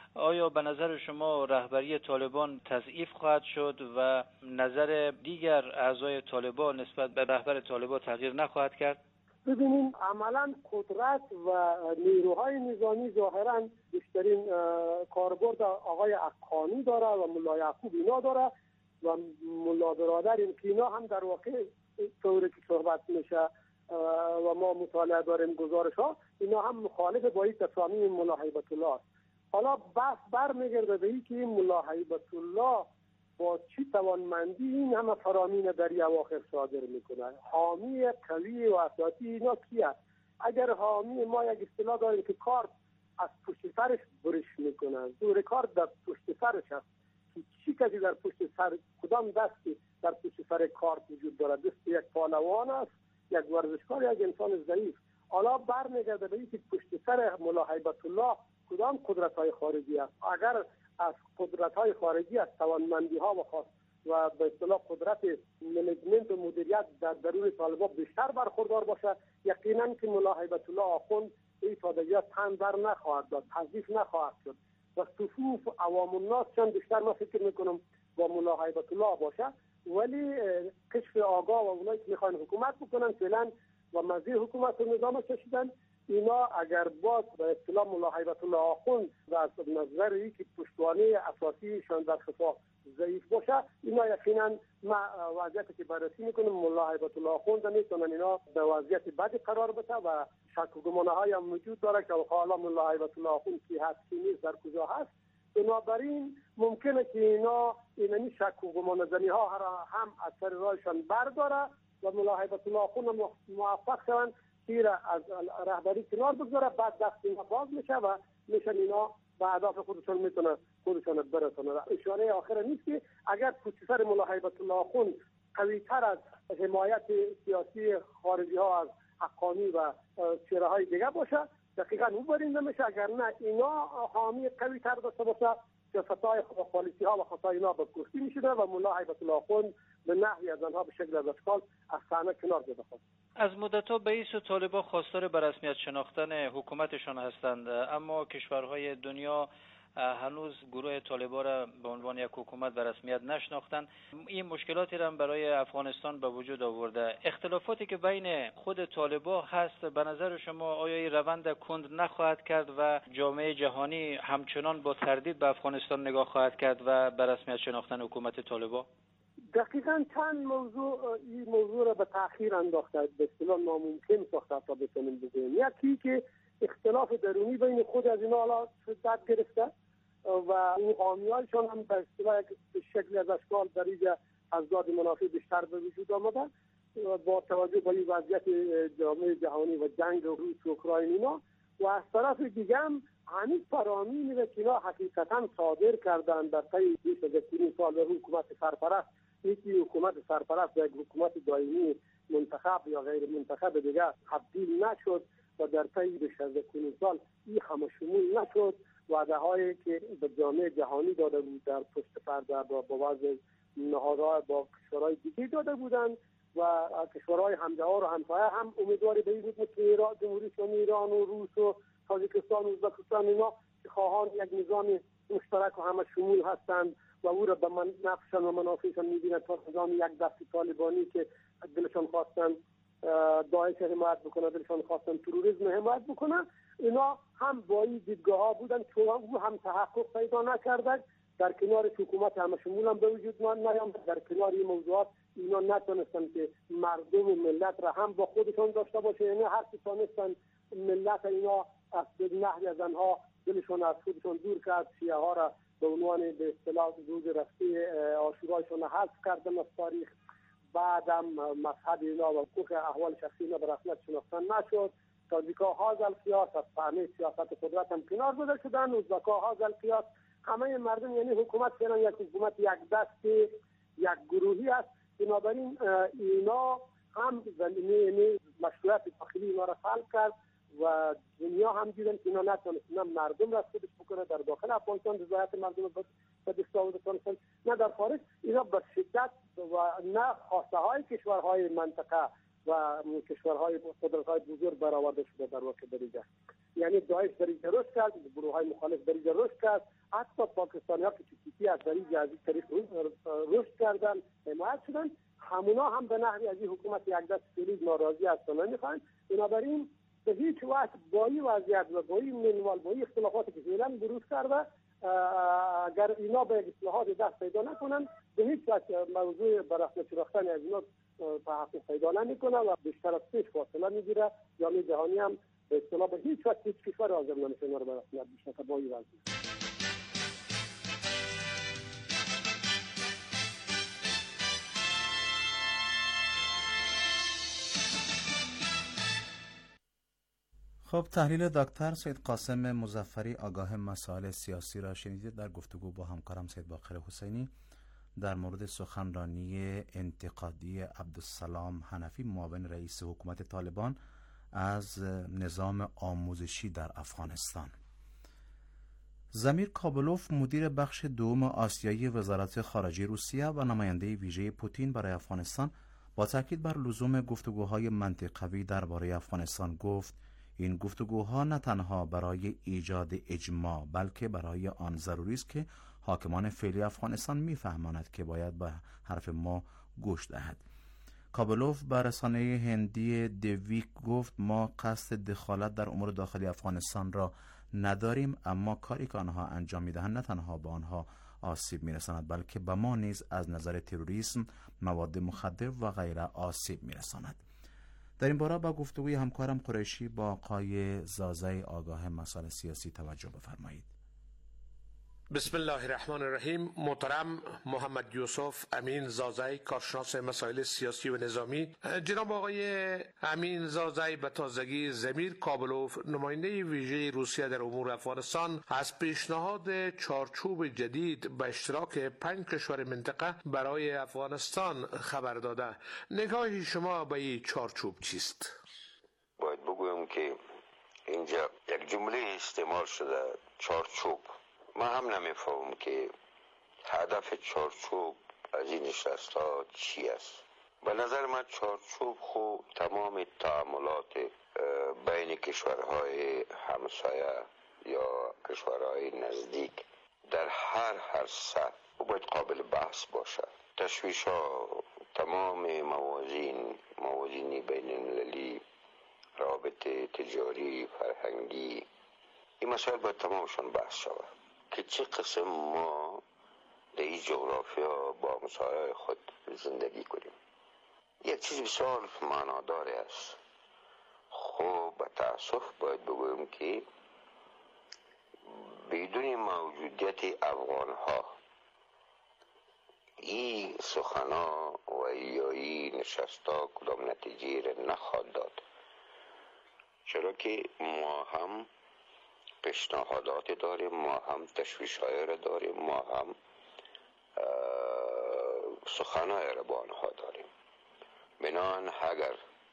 آیا به نظر شما رهبری طالبان تضعیف خواهد شد و نظر دیگر اعضای طالبان نسبت به رهبر طالبان تغییر نخواهد کرد؟ ببینیم عملا قدرت و نیروهای نظامی ظاهرا بیشترین کاربرد آقای اکانی داره و ملا یعقوب اینا داره و ملا برادر این که اینا هم در واقع طوری که صحبت میشه و ما مطالعه داریم گزارش ها، اینا هم مخالف با این تصامیم ملا هیبت الله است. حالا بحث برمیگرده به این که ملا هیبت الله با چی توانمندی این همه فرامین در این اواخر صادر میکنه. حامی قوی و اساسی اینا کیه؟ اگر حامی ما یک اصطلاح داریم که کارت از پشت سرش برش میکنن، زور کارت در پشت سرش هست که چی کسی در پشت سر، کدام دستی در پشت سر کارت وجود داره؟ دست یک پهلوان است، یک ورزشکار، یک انسان ضعیف. حالا برمیگرده به اینکه پشت سر ملا هیبت الله کدام قدرت‌های خارجی است. اگر از قدرت‌های خارجی، از توانمندی‌ها و به اصطلاح قدرت منیجمنت و مدیریت در درون طالبان بیشتر برخوردار باشه، یقینا که ملا هیبت الله آخوند این تادگیات تن بر نخواهد داد، تضعیف نخواهد شد و صفوف عوام الناس چند بیشتر ما فکر میکنم با ملا هیبت الله باشه. ولی کشف آگاه و اونایی که میخوان حکومت بکنن فعلا و مزید حکومت و نظام کشیدن، اینا اگر باز به اصطلاح ملا هیبت الله آخوند و از نظر ای که پشتوانه اساسیشان در خفا ضعیف باشه، اینا یقینا ما وضعیتی که بررسی میکنیم ملا هیبت الله آخوند میتونن اینا به وضعیت بدی قرار بده و شک و گمانه های هم وجود داره که حالا ملا هیبت الله آخوند کی هست کی نیست در کجا هست. بنابراین ممکنه که اینا اینمی شک و گمان زنی ها هم از سر راهشان برداره و ملا هیبت الله آخوند موفق شوند که از رهبری کنار بگذاره، بعد دست اینا باز میشه و میشن اینا به اهداف خودشان برسونه. اشاره آخر نیست که اگر پشت سر ملا هیبت الله آخوند قوی تر از حمایت سیاسی خارجی ها از حقانی و چهره های دیگه باشه، دقیقاً او برنده میشه. اگر نه اینا حامی قوی تر داشته باشه، سیاست‌های پالیسی ها و خطای اینا به کشتی میشه و ملا هیبت الله آخوند به نحوی از آنها به شکل از اشکال از صحنه کنار زده خواهد. از مدت‌ها رئیس طالبان خواستار به رسمیت شناختن حکومتشان هستند، اما کشورهای دنیا هنوز گروه طالبان را به عنوان یک حکومت به رسمیت نشناختند. این مشکلاتی را برای افغانستان به وجود آورده. اختلافاتی که بین خود طالبان هست به نظر شما آیا این روند کند نخواهد کرد و جامعه جهانی همچنان با تردید به افغانستان نگاه خواهد کرد و به رسمیت شناختن حکومت طالبان؟ دقیقاً چند این موضوع را به تأخیر انداخته، به اصطلاح ناممکن ساخته تا بتونیم بگوییم. یکی که اختلاف درونی بین خود از اینا حالا شدت گرفته و اون حامیایشان هم به اصطلاح به شکل از اشکال در اینجا ازداد منافع بیشتر به وجود آمده با توجه به این وضعیت جامعه جهانی و جنگ روس و اوکراین اینا. و از طرف دیگه هم هنوز فرامینی که اینا حقیقتا صادر کردن در طی بیش از 20 سال به حکومت سرپرست، یکی حکومت سرپرست به یک حکومت دائمی منتخب یا غیر منتخب دیگه تبدیل نشد و در طی بیش از 20 سال این همه شمول نشد. وعده هایی که به جامعه جهانی داده بود در پشت پرده با وضع نهادها با کشورهای دیگه داده بودند و کشورهای همجوار و همسایه هم امیدواری به این بود که جمهوری اسلامی ایران و روس و تاجیکستان و ازبکستان اینا که خواهان یک نظام مشترک و همه شمول هستند و او را به نفعشان و منافعشان می‌بینند تا نظام یک دستی طالبانی که دلشان خواستن داعش حمایت بکنه، دلشان خواستن تروریسم حمایت بکنه. اینا هم با این دیدگاه ها بودن که او هم تحقق پیدا نکردند. در کنار حکومت همه شمول هم به وجود نیامد. در کنار این موضوعات اینا نتونستن که مردم و ملت را هم با خودشان داشته باشه، یعنی هر چی تونستن ملت اینا از نحوی از آنها دلشون از خودشون دور کرد، شیعه ها را به عنوان به اصطلاح روز رفته عاشورایشون حذف کردن از تاریخ. بعدم مذهب اینا و حقوق احوال شخصی اینا به رسمیت شناختن نشد. تاجیکا هاز القیاس از صحنه سیاست قدرت هم کنار گذاشته شدن. ازبکا هاز القیاس. همه مردم یعنی حکومت فعلا یک حکومت یک دست یک گروهی است. بنابراین اینا هم یعنی مشروعیت داخلی اینا را سلب کرد و دنیا هم دیدن که اینا نتونستن مردم را خودش بکنه در داخل افغانستان رضایت مردم را به دست آوردن، نه در خارج. اینا به شدت و نه خواسته های کشورهای منطقه و کشورهای قدرت‌های بزرگ برآورده شده در واقع در اینجا. یعنی داعش در اینجا رشد کرد، گروه‌های مخالف در اینجا رشد کرد، حتی پاکستانی‌ها که چیزی از طریق رشد کردن، حمایت شدن، همونا هم به نحوی از این حکومت یک دست فعلی ناراضی هستن، نمیخوان. بنابراین به هیچ وجه با این وضعیت و با این منوال، با این اختلافاتی که فعلا بروز کرده، اگر اینا به اصلاحات دست پیدا نکنن، به هیچ وجه موضوع بررسی رفتن از اینا تحقق پیدا نمیکنه و بیشتر از پیش فاصله میگیره. جامعه جهانی هم به اصطلاح به هیچ وجه هیچ کشور حاضر نمیشه اینا رو به رسمیت بشناسه با این وضعیت. خب، تحلیل دکتر سید قاسم مظفری آگاه مسائل سیاسی را شنیدید در گفتگو با همکارم سید باقر حسینی در مورد سخنرانی انتقادی عبدالسلام حنفی معاون رئیس حکومت طالبان از نظام آموزشی در افغانستان. زمیر کابلوف مدیر بخش دوم آسیایی وزارت خارجه روسیه و نماینده ویژه پوتین برای افغانستان با تاکید بر لزوم گفتگوهای منطقوی درباره افغانستان گفت این گفتگوها نه تنها برای ایجاد اجماع بلکه برای آن ضروری است که حاکمان فعلی افغانستان میفهماند که باید به حرف ما گوش دهد. کابلوف بر رسانه هندی دویک گفت ما قصد دخالت در امور داخلی افغانستان را نداریم، اما کاری که آنها انجام میدهند نه تنها به آنها آسیب میرساند بلکه به ما نیز از نظر تروریسم، مواد مخدر و غیره آسیب میرساند. در این باره با گفتگوی همکارم قریشی با آقای زازای آگاه مسائل سیاسی توجه بفرمایید. بسم الله الرحمن الرحیم. محترم محمد یوسف امین زازای، کارشناس مسائل سیاسی و نظامی. جناب آقای امین زازای به تازگی زمیر کابلوف نماینده ویژه روسیه در امور افغانستان از پیشنهاد چارچوب جدید به اشتراک 5 کشور منطقه برای افغانستان خبر داده. نگاه شما به این چارچوب چیست؟ باید بگویم که اینجا یک جمله استعمال شده، چارچوب. من هم نمیفهمم که هدف چارچوب از این نشست ها چی است. به نظر من چارچوب خود تمام تعاملات بین کشورهای همسایه یا کشورهای نزدیک در هر سطح باید قابل بحث باشه. تشویش ها، تمام موازین بین المللی، روابط تجاری، فرهنگی، این مسائل باید تمامشون بحث شود که چه قسم ما در این جغرافیا با همسایه‌های خود زندگی کنیم. یک چیز بسیار معنادار است. خب به تأسف باید بگویم که بدون موجودیت افغان ها این سخنا و این نشستا کدام نتیجه را نخواهد داد، چرا که ما هم پیشنهادات داریم، ما هم تشویش‌های را داریم، ما هم سخنهای را با آنها داریم. بنابراین اگر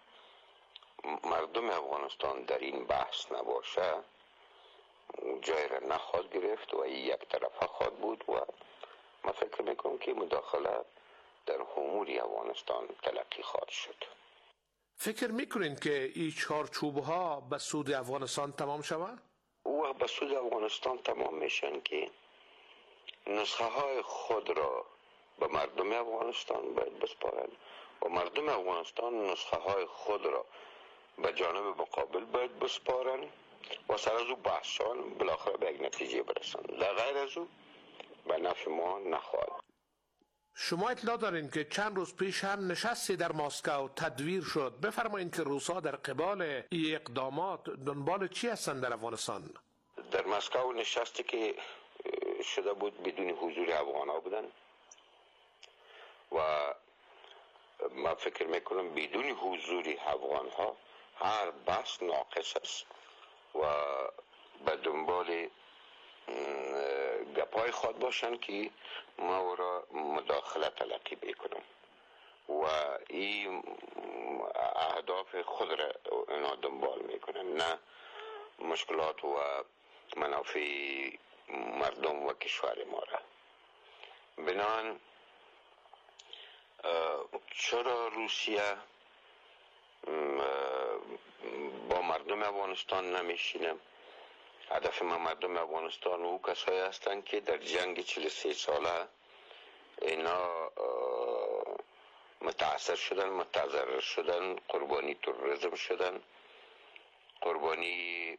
مردم افغانستان در این بحث نباشه جای را نخواهد گرفت و یک طرفه خواهد بود و من فکر میکنم که مداخله در امور افغانستان تلقی خواهد شد. فکر میکنین که این چارچوب ها به سود افغانستان تمام شود؟ و به سود افغانستان تمام میشن که نسخه های خود را به مردم افغانستان باید بسپارند و مردم افغانستان نسخه های خود را به جانب مقابل باید بسپارند و سر از او بحثان بالاخره به یک نتیجه برسند. در غیر از او به نفع ما نخواهد. شما اطلاع دارین که چند روز پیش هم نشستی در مسکو تدویر شد. بفرمایید که روسا در قبال این اقدامات دنبال چی هستند در افغانستان؟ در مسکو نشستی که شده بود بدون حضور افغان‌ها بودن و من فکر میکنم بدون حضور افغان‌ها هر بحث ناقص است و به دنبال گپای خود باشن که ما را مداخله تلقی بکنم و این اهداف خود را اینا دنبال میکنن، نه مشکلات و منافع مردم و کشور ما را. بنابراین چرا روسیه با مردم افغانستان نمیشینه هدف ما مردم افغانستان و کسایی هستند که در جنگ 43 ساله اینا متاثر شدن، متضرر شدن، قربانی تروریسم شدن، قربانی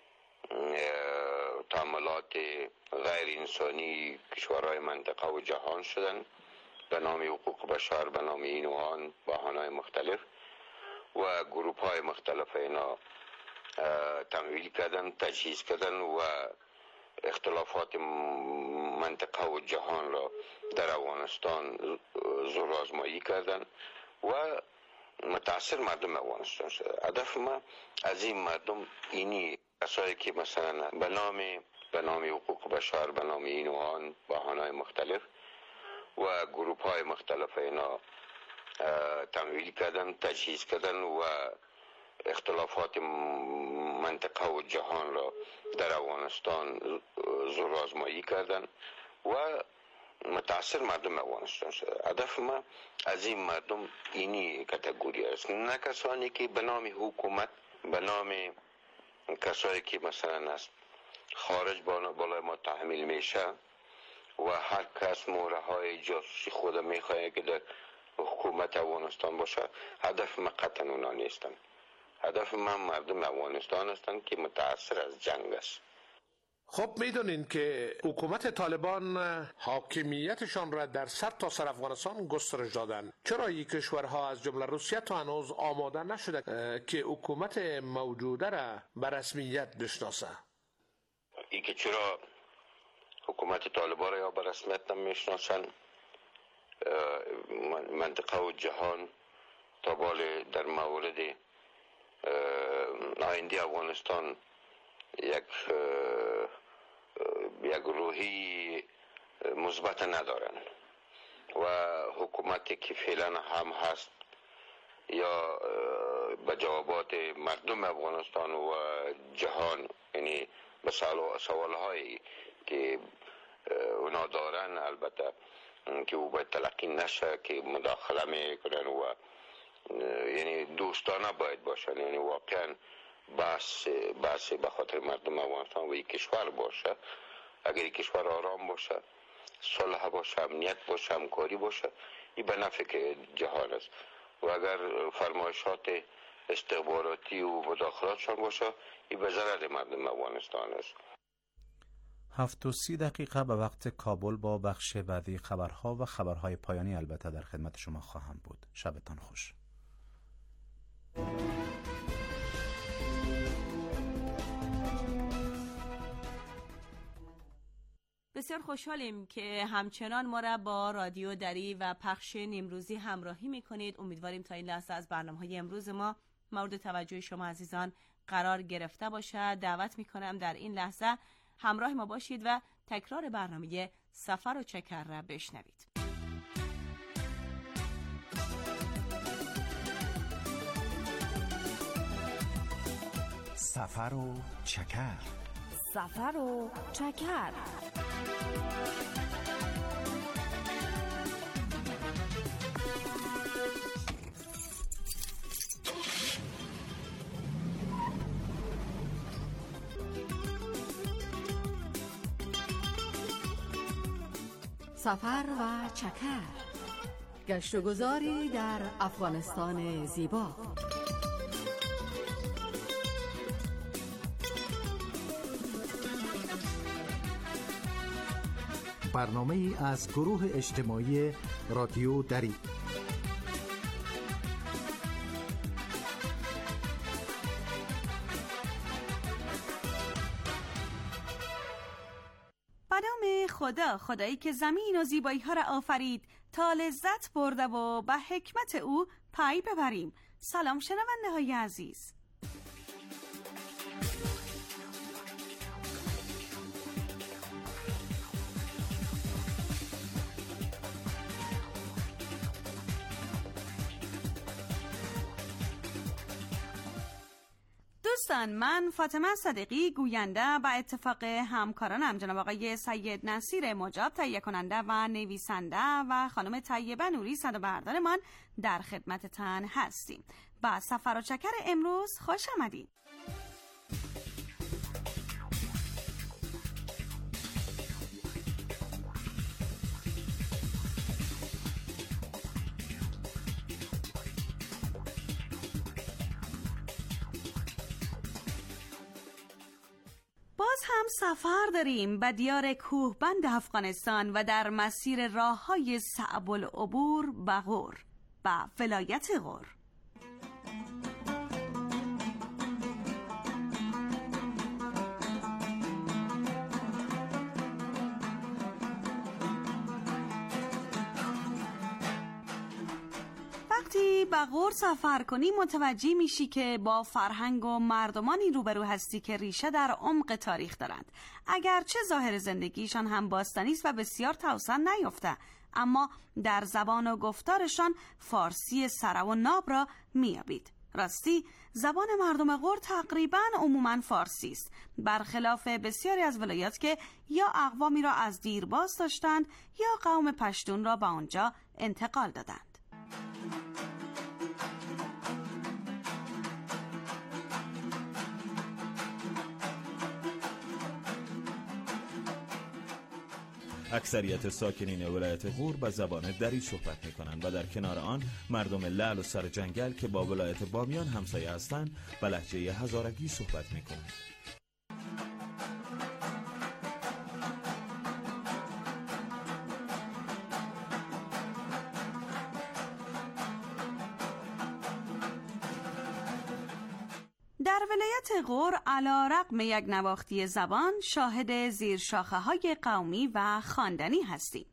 تعاملات غیر انسانی کشورهای منطقه و جهان شدن به نام حقوق بشر، به نام این و آن بهانه‌های مختلف و گروپ های مختلف اینا تمویل کردن، تجهیز کردن و اختلافات منطقه و جهان را در افغانستان زورآزمایی کردن و متاثر مردم افغانستان شده. هدف ما از این مردم اینی کسایی که مثلا به نام حقوق بشر، به نام این و آن بهانه‌های مختلف و گروپ های مختلف اینا تمویل کردن، تجهیز کردن و اختلافات منطقه و جهان را در افغانستان زورآزمایی کردن و متاثر مردم افغانستان شده. هدف ما از این مردم اینی کاتگوری است، نه کسانی که به نام حکومت، به نام کسایی که مثلا از خارج بالای ما تحمیل میشه و هر کس موره های جاسوسی خود میخواه که در حکومت افغانستان باشه. هدف ما قطعا اونا نیستن. هدف من مردم افغانستان هستند که متاثر از جنگ است. خب میدونین که حکومت طالبان حاکمیتشان را در سرتاسر افغانستان گسترش دادن. چرا این کشورها از جمله روسیه تا هنوز آماده نشده که حکومت موجوده را به رسمیت بشناسه؟ این که چرا حکومت طالبان را یا به رسمیت نمیشناسن، منطقه و جهان تا بال در مورد آینده افغانستان یک روحی مثبت ندارن و حکومتی که فعلا هم هست یا به جوابات مردم افغانستان و جهان، یعنی به سوالهایی که اونا دارن، البته که او باید تلقی نشه که مداخله میکنن و یعنی دوستانه باید باشن، یعنی واقعا بحث به خاطر مردم افغانستان و یک کشور باشه. اگر یک کشور آرام باشه، صلح باشه، امنیت باشه، همکاری باشه، این به نفع جهان است. و اگر فرمایشات استخباراتی و مداخلاتشان باشه، این به ضرر مردم افغانستان است. 7:30 به وقت کابل با بخش بعدی خبرها و خبرهای پایانی البته در خدمت شما خواهم بود. شبتان خوش. بسیار خوشحالیم که همچنان ما را با رادیو دری و پخش نیمروزی همراهی میکنید. امیدواریم تا این لحظه از برنامه‌های امروز ما مورد توجه شما عزیزان قرار گرفته باشد. دعوت میکنم در این لحظه همراه ما باشید و تکرار برنامه سفر و چکر را بشنوید. سفر و چکر، سفر و چکر. سفر و چکر، گشت و گذاری در افغانستان زیبا. برنامه ای از گروه اجتماعی رادیو دری. به نام خدا، خدایی که زمین و زیبایی ها را آفرید تا لذت برده و به حکمت او پی ببریم. سلام شنونده های عزیز. دوستان، من فاطمه صدیقی گوینده به اتفاق همکارانم جناب آقای سید نصیر مجاب تهیه کننده و نویسنده و خانم طیبه نوری صدا بردارمان در خدمتتان هستیم. با سفر و چکر امروز خوش آمدید. امروز هم سفر داریم به دیار کوهبند افغانستان و در مسیر راه‌های صعب العبور به غور، به ولایت غور. وقتی به غور سفر کنی متوجه میشی که با فرهنگ و مردمانی روبرو هستی که ریشه در عمق تاریخ دارند. اگرچه ظاهر زندگیشان هم باستانی است و بسیار توسن نیافته، اما در زبان و گفتارشان فارسی سره و ناب را میابید. راستی زبان مردم غور تقریباً عموماً فارسی است، برخلاف بسیاری از ولایات که یا اقوامی را از دیرباز داشتند یا قوم پشتون را به آنجا انتقال دادند. اکثریت ساکنین ولایت غور به زبان دری صحبت می‌کنند و در کنار آن مردم لعل و سر جنگل که با ولایت بامیان همسایه هستند به لهجه هزارگی صحبت می‌کنند. در ولایت غور علی‌رغم یک نواختی زبان شاهد زیرشاخه‌های قومی و خواندنی هستیم.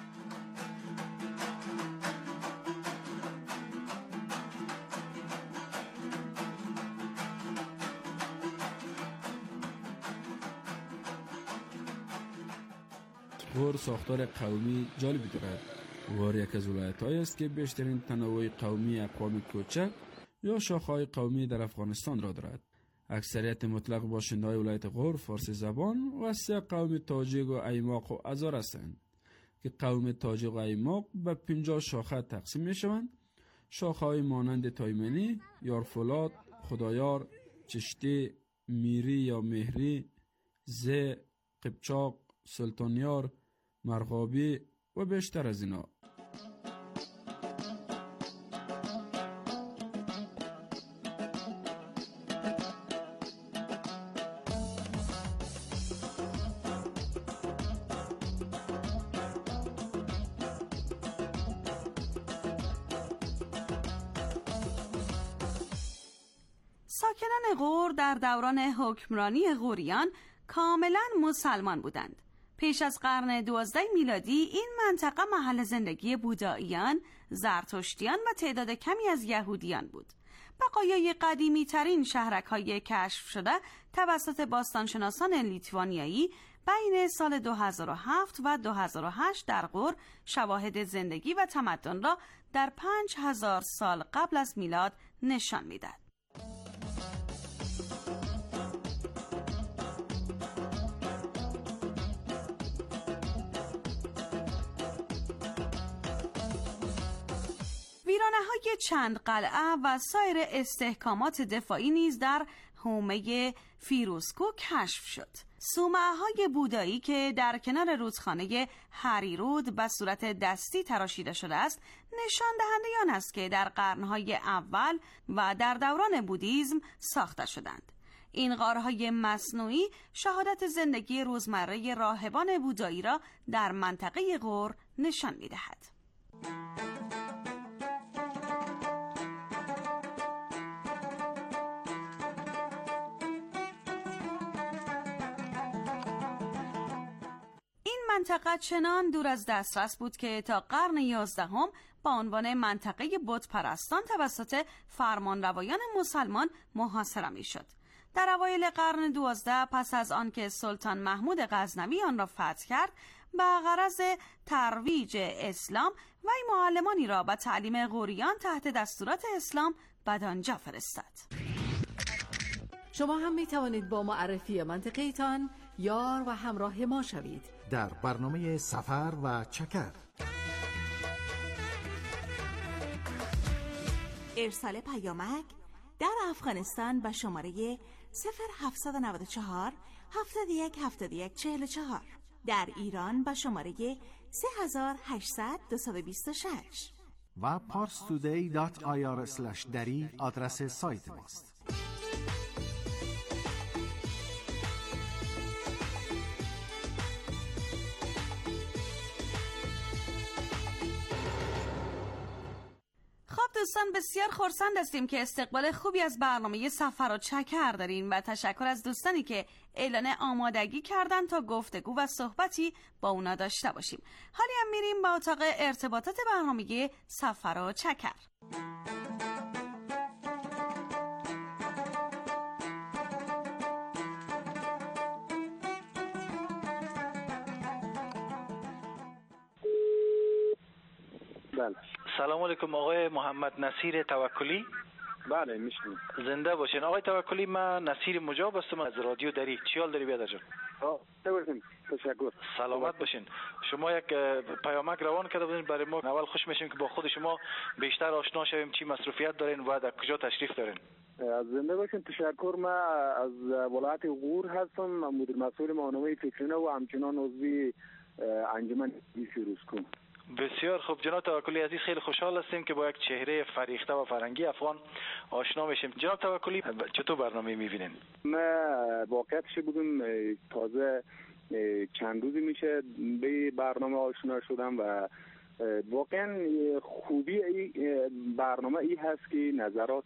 غور ساختار قومی جالبی دارد. غور یک از ولایت‌هایی است که بیشترین تنوع قومی اقوام کوچک یا شاخه‌های قومی در افغانستان را دارد. اکثریت مطلق باشنده‌های ولایت غور فارسی زبان و 3 قوم تاجیک و ایماق و ازار هستند که قوم تاجیک و ایماق به 50 شاخه تقسیم می‌شوند. شاخه‌های مانند تایمنی، یارفولاد، خدایار، چشتی، میری یا مهری، زه، قبچاق، سلطانیار، مرغابی و بیشتر از اینا. ساکنان غور در دوران حکمرانی غوریان کاملا مسلمان بودند. پیش از قرن 12 میلادی این منطقه محل زندگی بوداییان، زرتشتیان و تعداد کمی از یهودیان بود. بقایای قدیمی ترین شهرک‌های کشف شده توسط باستانشناسان لیتوانیایی بین سال 2007 و 2008 در غور شواهد زندگی و تمدن را در 5000 سال قبل از میلاد نشان می‌دهد. ویرانه‌های چند قلعه و سایر استحکامات دفاعی نیز در حومه فیروزکو کشف شد. صومعه‌های بودایی که در کنار رودخانه هریرود به صورت دستی تراشیده شده است، نشان دهنده آن است که در قرن‌های اول و در دوران بودیسم ساخته شدند. این غارهای مصنوعی شهادت زندگی روزمره راهبان بودایی را در منطقه غور نشان می‌دهد. منطقه چنان دور از دسترس بود که تا قرن 11 با عنوان منطقه بت پرستان توسط فرمانروایان مسلمان محاصره می شد. در اوایل قرن 12 پس از آنکه سلطان محمود غزنوی آن را فتح کرد، به غرض ترویج اسلام و معلمانی را به تعلیم غوریان تحت دستورات اسلام به آنجا فرستاد. شما هم می توانید با معرفی منطقه ایتان یار و همراه ما شوید در برنامه سفر و چکر. ارسال پیامک در افغانستان به شماره 0794 71 71 44، در ایران به شماره 3800 226 و parstoday.ir/dari آدرس سایت ماست. دوستان بسیار خرسند هستیم که استقبال خوبی از برنامه سفر و چکر دارین و تشکر از دوستانی که اعلان آمادگی کردن تا گفتگو و صحبتی با اونا داشته باشیم. حالی هم میریم به اتاق ارتباطات برنامه سفر و چکر. سلام علیکم آقای محمد نصیر توکلی. بله میشونم. زنده باشین آقای توکلی. من نصیر مجاب هستم از رادیو دری. چی حال داری بیادر جان؟ تشکر. سلامت باشین. شما یک پیامک روان کرده بودین برای ما. اول خوش میشیم که با خود شما بیشتر آشنا شویم، چی مصروفیت دارین و در کجا تشریف دارین. از زنده باشین. تشکر. من از ولایت غور هستم، مدیر مسئول ماهنامه فکرینه و همچنان عضو انجمن فیروزکوه. بسیار خوب جناب توکلی عزیز، خیلی خوشحال هستیم که با یک چهره فریخته و فرنگی افغان آشنا میشیم. جناب توکلی چطور برنامه میبینین؟ من واقعیتش بگم تازه چند روزی میشه به برنامه آشنا شدم و واقعا خوبی برنامه ای هست که نظرات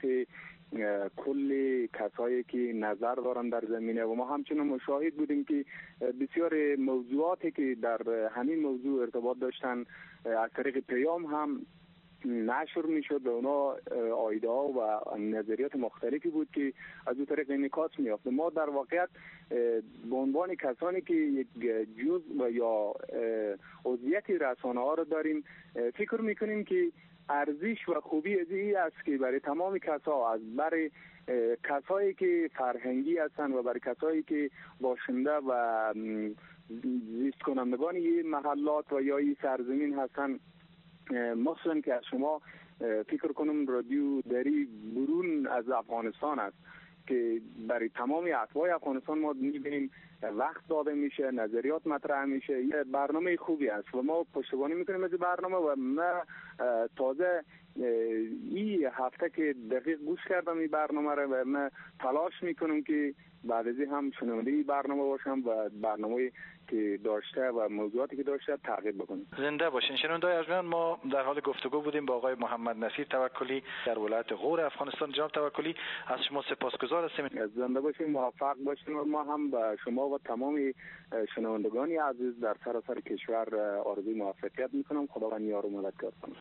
کل کسایی که نظر دارن در زمینه و ما همچنان مشاهد بودیم که بسیار موضوعاتی که در همین موضوع ارتباط داشتن از طریق پیام هم نشر میشد، به اونا ایده ها و نظریات مختلفی بود که از اون طریق انعکاس میافت. ما در واقعیت به عنوان کسانی که یک جزء یا عضویت رسانه ها رو داریم فکر میکنیم که ارزش و خوبی از این است که برای تمام برای کسایی که فرهنگی هستن و برای کسایی که باشنده و زیست کنندگان این محلات و یا این سرزمین هستن، مثلا که از شما فکر کنم رادیو دری برون از افغانستان است که برای تمام اتباع افغانستان ما میبینیم وقت داده میشه، نظریات مطرح میشه. یه برنامه خوبی است و ما پشتیبانی میکنیم از برنامه و من تازه این هفته که دقیق گوش کردم این برنامه رو و من تلاش میکنم که بعد از این هم شنونده این برنامه باشم و برنامه که داشته و موضوعاتی که داشته تعقیب بکنیم. زنده باشین. شنونده‌های ارجمند، ما در حال گفتگو بودیم با آقای محمد نصیر توکلی در ولایت غور افغانستان. جناب توکلی از شما سپاسگزار هستیم. زنده باشین، موفق باشین و ما هم با شما و تمام شنوندگان عزیز در سراسر کشور آرزوی موفقیت میکنم. خداوند یار و مددگار کنه.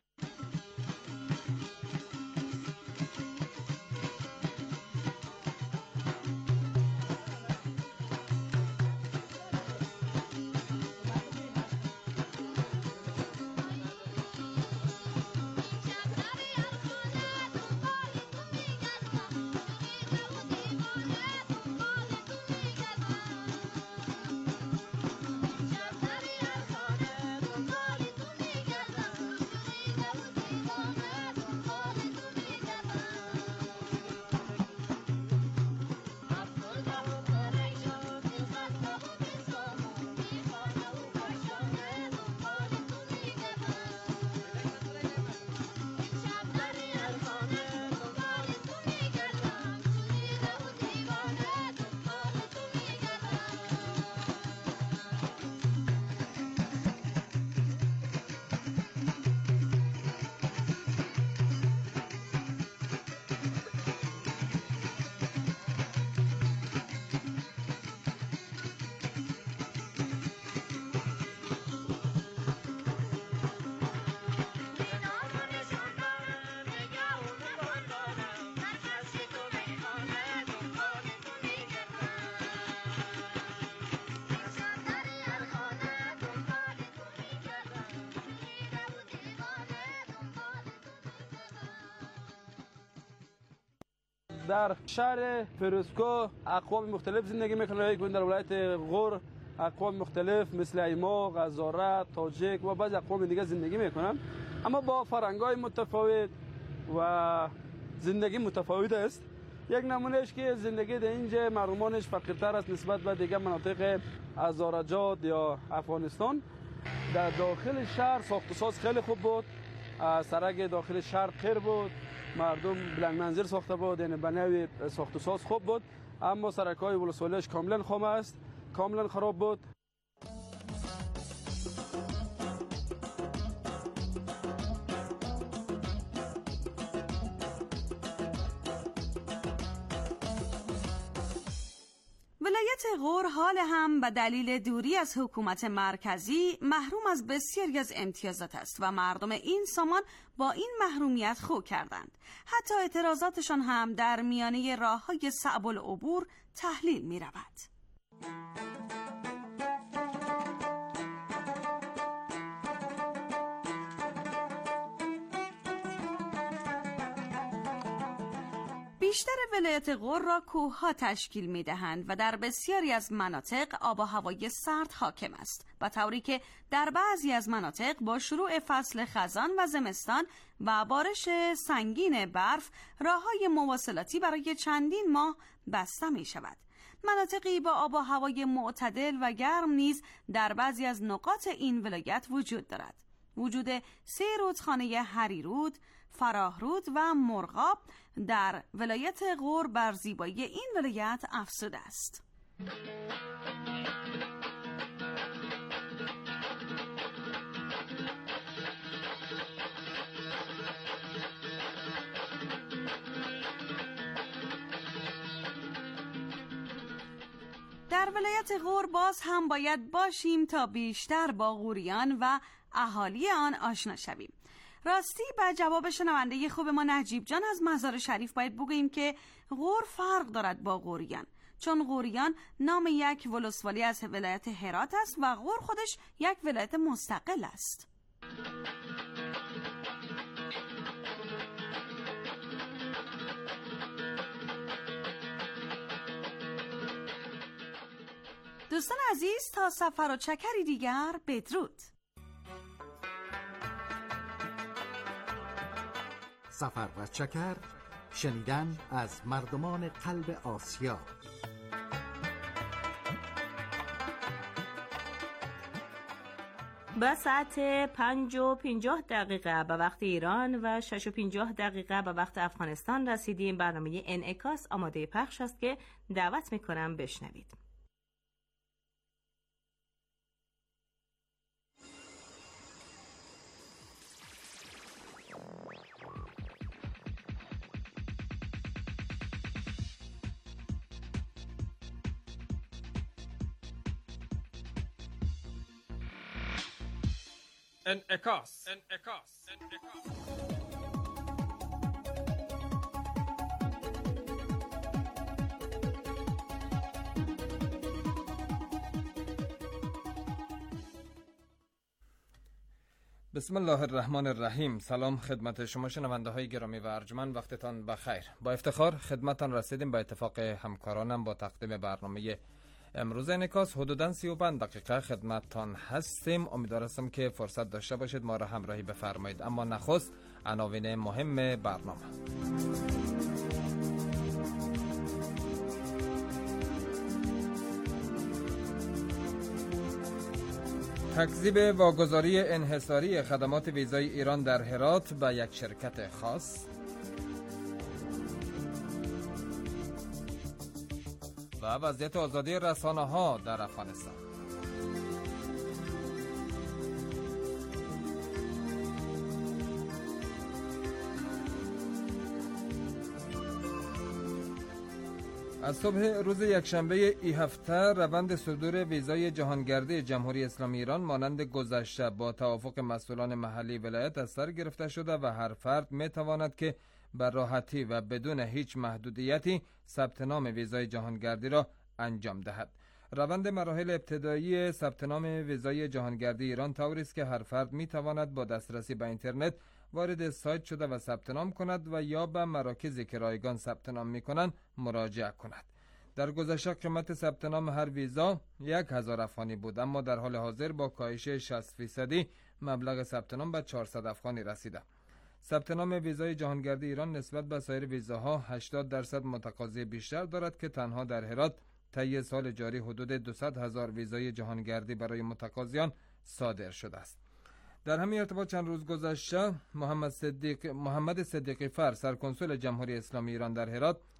در شهر فیروزکوه اقوام مختلف زندگی میکنند. یک در ولایت غور اقوام مختلف مثل ایما، غزاره، تاجیک و بعضی اقوام دیگه زندگی میکنند، اما با فرهنگ‌های متفاوت و زندگی متفاوت است. یک نمونهش که زندگی در اینجا مردمانش فقیرتر است نسبت به دیگه مناطق هزارجات یا افغانستان. در داخل شهر ساخت و ساز خیلی خوب بود، سرک داخل شهر خیر بود، مردم بلند منزل ساخته بود، یعنی بناوی ساخت و ساز خوب بود، اما سرک‌های ولسوالیش کاملا خام است، کاملا خراب بود. ولایت غور حال هم به دلیل دوری از حکومت مرکزی محروم از بسیاری از امتیازات است و مردم این سامان با این محرومیت خو کردند. حتی اعتراضاتشان هم در میانه راه‌های صعب العبور تحلیل می رود. بیشتر ولایت غور را کوه‌ها تشکیل می‌دهند و در بسیاری از مناطق آب و هوای سرد حاکم است، به طوری که در بعضی از مناطق با شروع فصل خزان و زمستان و بارش سنگین برف راه‌های مواصلاتی برای چندین ماه بسته می‌شود. مناطقی با آب و هوای معتدل و گرم نیز در بعضی از نقاط این ولایت وجود دارد. وجود 3 رودخانه هریرود، فراهرود و مرغاب در ولایت غور بر زیبایی این ولایت افزوده است. در ولایت غور باز هم باید باشیم تا بیشتر با غوریان و اهالی آن آشنا شویم. راستی به جواب شنونده خوب ما نجیب جان از مزار شریف باید بگوییم که غور فرق دارد با غوریان، چون غوریان نام یک ولسوالی از ولایت هرات است و غور خودش یک ولایت مستقل است. دوستان عزیز، تا سفر و چکری دیگر بدرود. سفر و چکر، شنیدن از مردمان قلب آسیا. با ساعت 5:50 به وقت ایران و 6:50 به وقت افغانستان رسیدیم. برنامه انعکاس آماده پخش است که دعوت میکنم بشنوید. انعکاس. بسم الله الرحمن الرحیم. سلام خدمت شما شنونده های گرامی و ارجمند، وقتتان بخیر. با افتخار خدمتتان رسیدیم با اتفاق همکارانم با تقدیم برنامه امروز انعکاس. حدوداً 35 دقیقه خدمتتان هستیم. امیدوارم که فرصت داشته باشید ما را همراهی بفرمایید. اما نخست عناوین مهم برنامه. تکذیب واگذاری انحصاری خدمات ویزای ایران در هرات به یک شرکت خاص و وضعیت آزادی رسانه‌ها در افغانستان. از صبح روز یکشنبه این هفته روند صدور ویزای جهانگردی جمهوری اسلامی ایران مانند گذشته با توافق مسئولان محلی ولایت از سر گرفته شده و هر فرد می‌تواند که بر راحتی و بدون هیچ محدودیتی ثبت نام ویزای جهانگردی را انجام دهد. روند مراحل ابتدایی ثبت نام ویزای جهانگردی ایران طوری است که هر فرد می‌تواند با دسترسی به اینترنت وارد سایت شده و ثبت نام کند و یا به مراکزی که رایگان ثبت نام می‌کنند مراجعه کند. در گذشته قیمت ثبت نام هر ویزا 1000 افغانی بود، اما در حال حاضر با کاهش 60% مبلغ ثبت نام به 400 افغانی رسیده. ثبت نام ویزای جهانگردی ایران نسبت به سایر ویزاها 80% متقاضی بیشتر دارد که تنها در هرات طی سال جاری حدود 200,000 ویزای جهانگردی برای متقاضیان صادر شده است. در همین ارتباط چند روز گذشته محمد صدیقی فر سرکنسول جمهوری اسلامی ایران در هرات